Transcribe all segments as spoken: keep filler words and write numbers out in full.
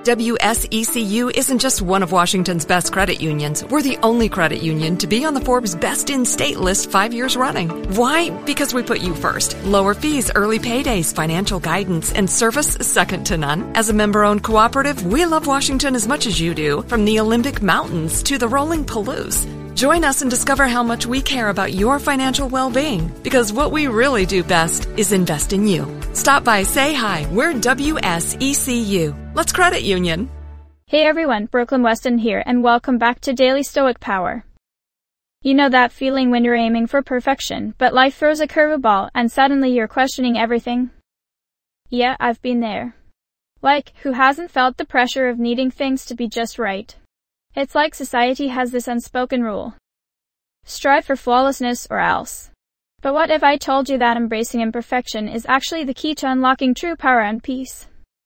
W S E C U isn't just one of Washington's best credit unions. We're the only credit union to be on the Forbes Best in State list five years running. Why? Because we put you first. Lower fees, early paydays, financial guidance, and service second to none. As a member-owned cooperative, we love Washington as much as you do, from the Olympic Mountains to the rolling Palouse. Join us and discover how much we care about your financial well-being, because what we really do best is invest in you. Stop by, say hi. We're W S E C U. Let's credit union. Hey everyone, Brooklyn Weston here, and welcome back to Daily Stoic Power. You know that feeling when you're aiming for perfection, but life throws a curveball and suddenly you're questioning everything? Yeah, I've been there. Like, who hasn't felt the pressure of needing things to be just right? It's like society has this unspoken rule. Strive for flawlessness or else. But what if I told you that embracing imperfection is actually the key to unlocking true power and peace?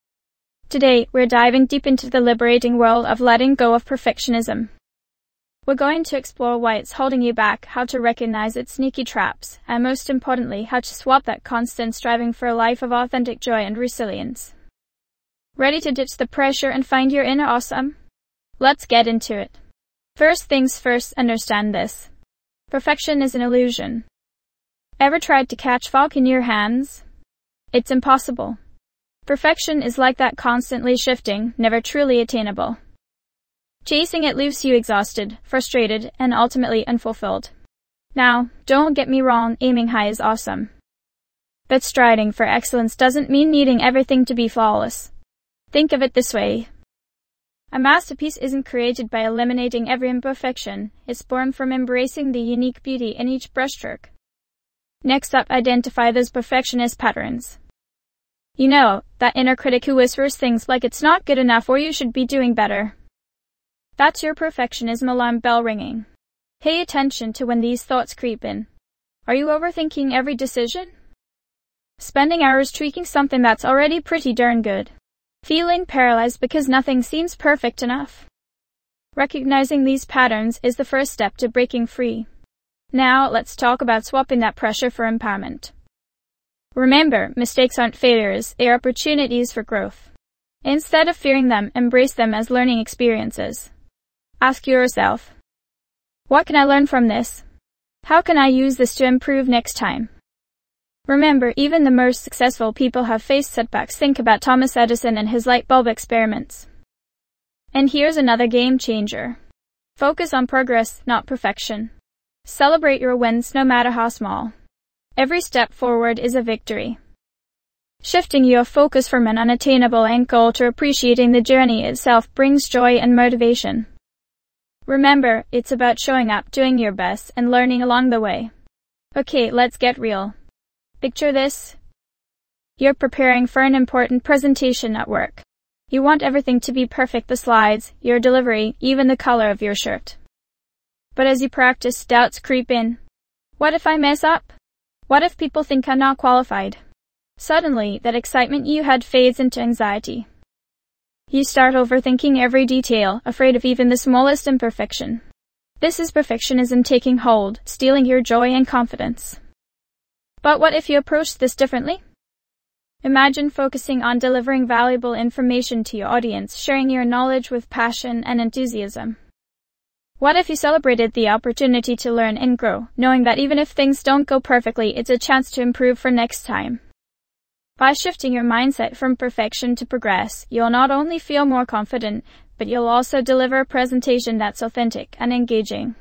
Today, we're diving deep into the liberating world of letting go of perfectionism. We're going to explore why it's holding you back, how to recognize its sneaky traps, and most importantly, how to swap that constant striving for a life of authentic joy and resilience. Ready to ditch the pressure and find your inner awesome? Let's get into it. First things first, understand this. Perfection is an illusion. Ever tried to catch fog in your hands? It's impossible. Perfection is like that, constantly shifting, never truly attainable. Chasing it leaves you exhausted, frustrated, and ultimately unfulfilled. Now, don't get me wrong, aiming high is awesome. But striding for excellence doesn't mean needing everything to be flawless. Think of it this way. A masterpiece isn't created by eliminating every imperfection, it's born from embracing the unique beauty in each brushstroke. Next up, identify those perfectionist patterns. You know, that inner critic who whispers things like it's not good enough or you should be doing better. That's your perfectionism alarm bell ringing. Pay attention to when these thoughts creep in. Are you overthinking every decision? Spending hours tweaking something that's already pretty darn good? Feeling paralyzed because nothing seems perfect enough? Recognizing these patterns is the first step to breaking free. Now, let's talk about swapping that pressure for empowerment. Remember, mistakes aren't failures, they are opportunities for growth. Instead of fearing them, embrace them as learning experiences. Ask yourself, what can I learn from this? How can I use this to improve next time? Remember, even the most successful people have faced setbacks. Think about Thomas Edison and his light bulb experiments. And here's another game changer. Focus on progress, not perfection. Celebrate your wins no matter how small. Every step forward is a victory. Shifting your focus from an unattainable end goal to appreciating the journey itself brings joy and motivation. Remember, it's about showing up, doing your best, and learning along the way. Okay, let's get real. Picture this. You're preparing for an important presentation at work. You want everything to be perfect, the slides, your delivery, even the color of your shirt. But as you practice, doubts creep in. What if I mess up? What if people think I'm not qualified? Suddenly, that excitement you had fades into anxiety. You start overthinking every detail, afraid of even the smallest imperfection. This is perfectionism taking hold, stealing your joy and confidence. But what if you approach this differently? Imagine focusing on delivering valuable information to your audience, sharing your knowledge with passion and enthusiasm. What if you celebrated the opportunity to learn and grow, knowing that even if things don't go perfectly, it's a chance to improve for next time? By shifting your mindset from perfection to progress, you'll not only feel more confident, but you'll also deliver a presentation that's authentic and engaging.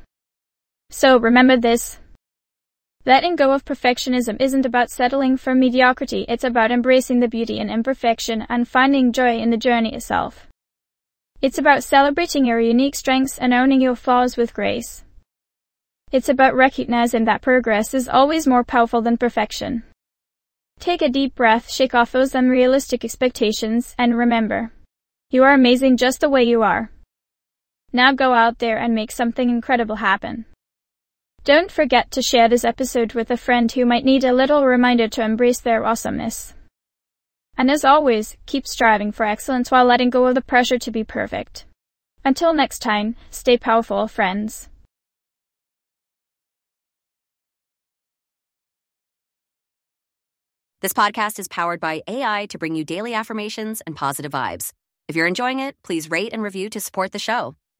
So remember this. Letting go of perfectionism isn't about settling for mediocrity, it's about embracing the beauty in imperfection and finding joy in the journey itself. It's about celebrating your unique strengths and owning your flaws with grace. It's about recognizing that progress is always more powerful than perfection. Take a deep breath, shake off those unrealistic expectations, and remember, you are amazing just the way you are. Now go out there and make something incredible happen. Don't forget to share this episode with a friend who might need a little reminder to embrace their awesomeness. And as always, keep striving for excellence while letting go of the pressure to be perfect. Until next time, stay powerful, friends. This podcast is powered by A I to bring you daily affirmations and positive vibes. If you're enjoying it, please rate and review to support the show.